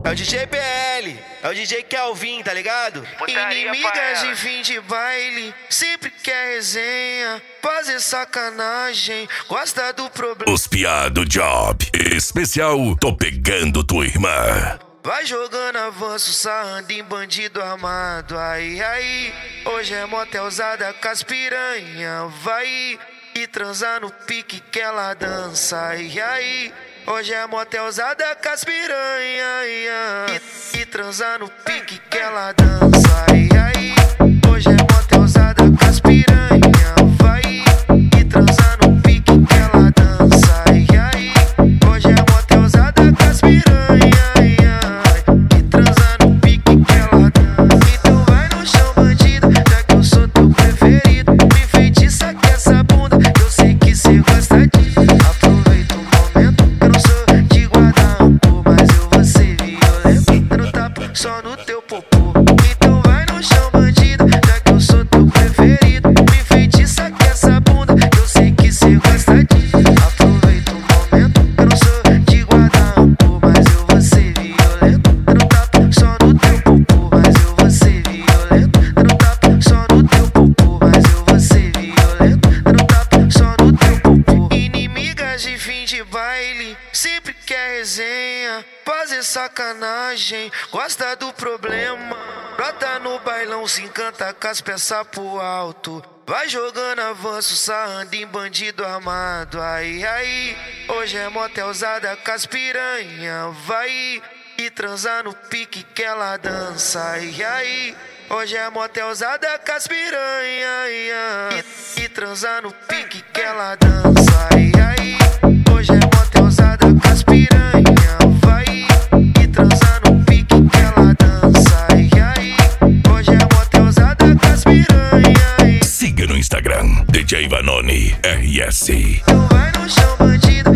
É o DJ PL, é o DJ Kelvin, tá ligado? Putaria, Inimigas pai. de fim de baile, sempre quer resenha, fazer sacanagem, gosta do problema. Os piado job especial, tô pegando tua irmã. Vai jogando avanço, sarrando em bandido armado. Aí, hoje é motelzada com as piranha. Vai e transar no pique que ela dança. Aí, hoje é motelzada com as piranha. E transar no pique que ela dança. Aí, hoje é motelzada com as piranha. Vai e transar no pique que ela dança. Aí, hoje é motelzada com as piranha. Só no teu popô. Então vai no chão, bandido, já que eu sou teu preferido. Me enfeitiça com essa bunda, que eu sei que cê gosta disso. Aproveita o momento, eu não sou de guardar rancor, mas eu vou ser violento. Dando tapa só no teu popô, mas eu vou ser violento. Dando tapa só no teu popô, mas eu vou ser violento. Dando tapa só no teu popô. Inimigas de fim de baile, sempre quer resenha, fazer sacanagem, gosta do problema. Brota no bailão, se encanta com as peças pro alto. Vai jogando avanço, sarrando em bandido armado. Aí, hoje é motelzada com as piranha. Vai e transar no pique que ela dança. Aí, hoje é motelzada com as piranha. E transar no pique que ela dança. Aí, hoje é motelzada com as piranha. Vai e transar no pique que ela dança. Aí, hoje é motelzada com as piranha. Siga no Instagram, DJ Vanoni RS. Então vai no chão, bandido,